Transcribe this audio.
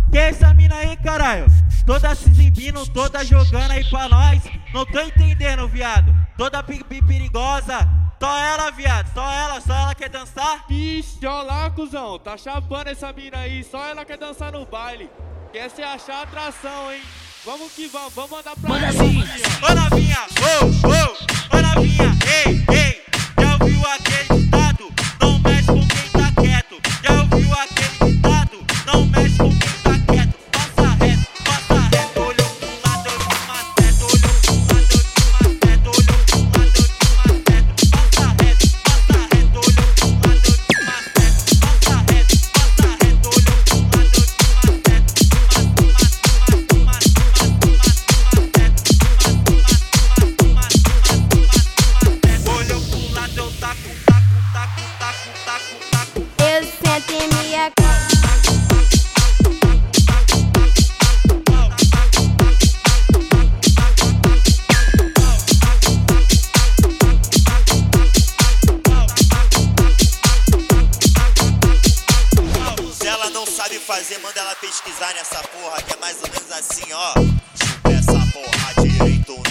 Que essa mina aí, caralho? Toda se exibindo, toda jogando aí pra nós. Não tô entendendo, viado. Toda perigosa. Só ela, viado. Só ela quer dançar? Vixe, ó lá, cuzão. Tá chapando essa mina aí. Só ela quer dançar no baile. Quer se achar atração, hein? Vamos que vamos. Vamos mandar pra Manda ela, assim. novinha. Ô novinha, ô novinha, ei, ei. Já ouviu aquele ditado? Não mexe com quem tá quieto. Já ouviu aquele ditado? Não mexe com quem tá quieto. Passa reto, olhou pro lado, eu de uma seta. Olhou pro lado, eu de uma seta. Olhou pro lado, eu de uma seta. Passa reto, olhou pro lado, eu de uma seta. Passa reto, olhou pro lado, eu de uma seta. Olhou pro lado, eu taco. Eu sento em minha cama. Se ela não sabe fazer, manda ela pesquisar nessa porra, que é mais ou menos assim, ó. Chupa essa porra direito.